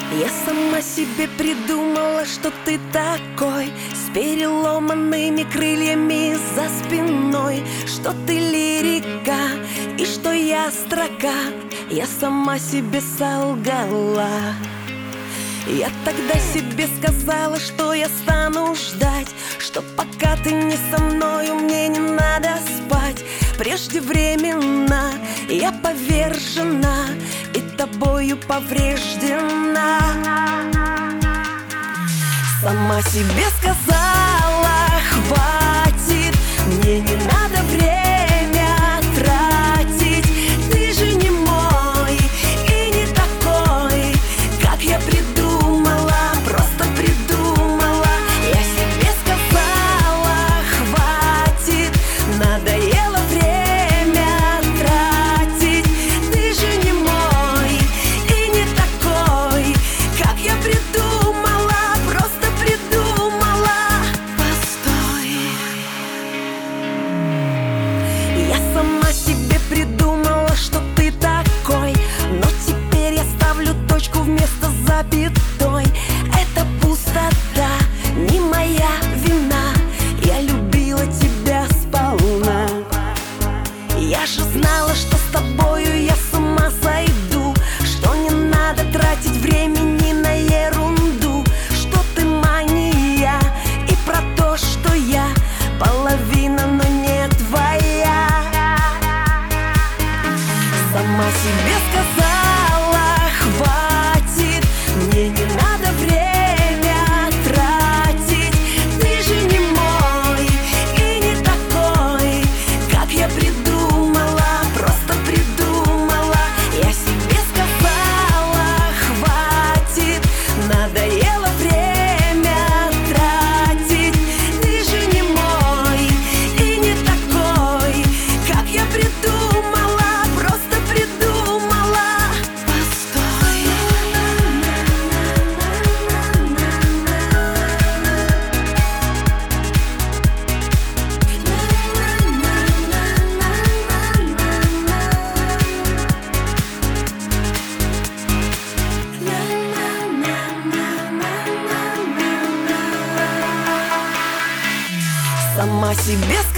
Я сама себе придумала, что ты такой, с переломанными крыльями за спиной, что ты лирика и что я строка. Я сама себе солгала. Я тогда себе сказала, что я стану ждать, что пока ты не со мною, мне не надо спать. Преждевременно я повержена и тобою повреждена. Сама себе сказала, хватит, мне не надо время тратить. Ты же не мой и не такой, как я придумала, просто придумала. Я себе сказала, хватит, надоело время тратить. Ты же не мой и не такой, как я придумала, просто придумала. Постой, я сама себе придумала, что ты такой, но теперь я ставлю точку вместо запятой. Это пустота, не моя вина, я любила тебя сполна. Я же знала, что с тобою я с ума сойду, что не надо тратить времени на ерунду, что ты мания и про то, что я половина, но не твоя. Сама себе сказала, хватит, мне не надо время тратить. Ты же не мой и не такой, как я придумала, просто придумала. Я себе сказала, хватит, надоело время тратить. Ты же не мой и не такой, как я придумала, просто придумала. Постой, сама себе сказала.